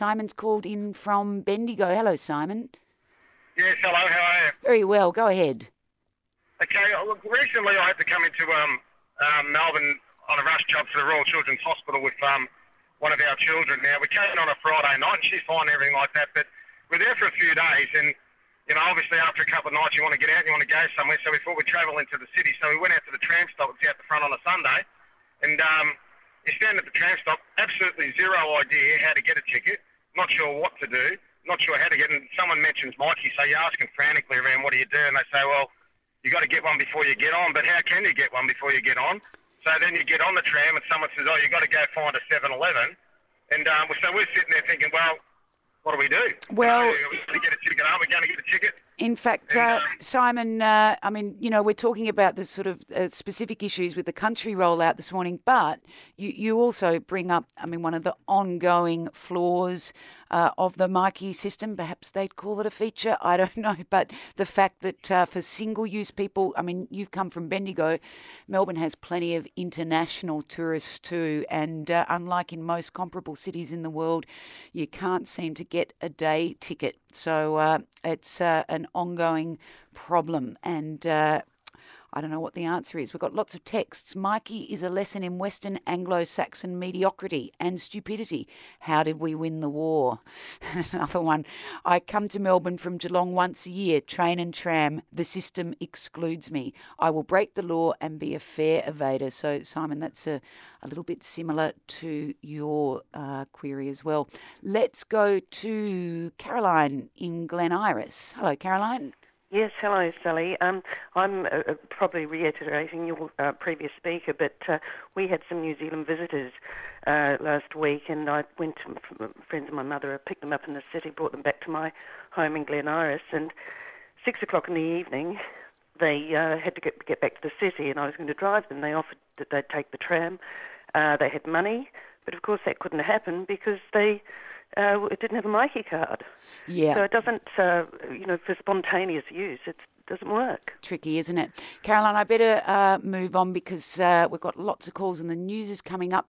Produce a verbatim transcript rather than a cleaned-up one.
Simon's called in from Bendigo. Hello, Simon. Yes, hello, how are you? Very well. Go ahead. Okay, look, recently I had to come into um, um, Melbourne on a rush job for the Royal Children's Hospital with um, one of our children. Now, we came in on a Friday night, and she's fine and everything like that, but we're there for a few days, and, you know, obviously after a couple of nights you want to get out and you want to go somewhere, so we thought we'd travel into the city. So we went out to the tram stop, it's out the front on a Sunday, and um, you stand at the tram stop, absolutely zero idea how to get a ticket, not sure what to do, not sure how to get, and someone mentions Mikey, so you're asking frantically around, what do you do? And they say, well, you got to get one before you get on, but how can you get one before you get on? So then you get on the tram and someone says, oh, you got to go find a seven eleven. And um, so we're sitting there thinking, well, what do we do? Well, you know, we're going to get a ticket. Are we going to get a ticket? In fact, And, uh, um, Simon, uh, I mean, you know, we're talking about the sort of uh, specific issues with the country rollout this morning, but you, you also bring up, I mean, one of the ongoing flaws uh, of the Mikey system. Perhaps they'd call it a feature. I don't know. But the fact that uh, for single-use people, I mean, you've come from Bendigo. Melbourne has plenty of international tourists too. And uh, unlike in most comparable cities in the world, you can't seem to get a day ticket. So uh, it's uh, an ongoing problem. And uh, I don't know what the answer is. We've got lots of texts. Mikey is a lesson in Western Anglo-Saxon mediocrity and stupidity. How did we win the war? Another one. I come to Melbourne from Geelong once a year, train and tram. The system excludes me. I will break the law and be a fair evader. So, Simon, that's a, a little bit similar to your uh, query as well. Let's go to Caroline in Glen Iris. Hello, Caroline. Yes, hello, Sally. Um, I'm uh, probably reiterating your uh, previous speaker, but uh, we had some New Zealand visitors uh, last week, and I went to friends of my mother, I picked them up in the city, brought them back to my home in Glen Iris, and six o'clock in the evening, they uh, had to get, get back to the city, and I was going to drive them. They offered that they'd take the tram. Uh, they had money, but of course that couldn't happen because they... Uh, it didn't have a Mikey card. Yeah. So it doesn't, uh, you know, for spontaneous use, it doesn't work. Tricky, isn't it? Caroline, I better uh, move on because uh, we've got lots of calls and the news is coming up.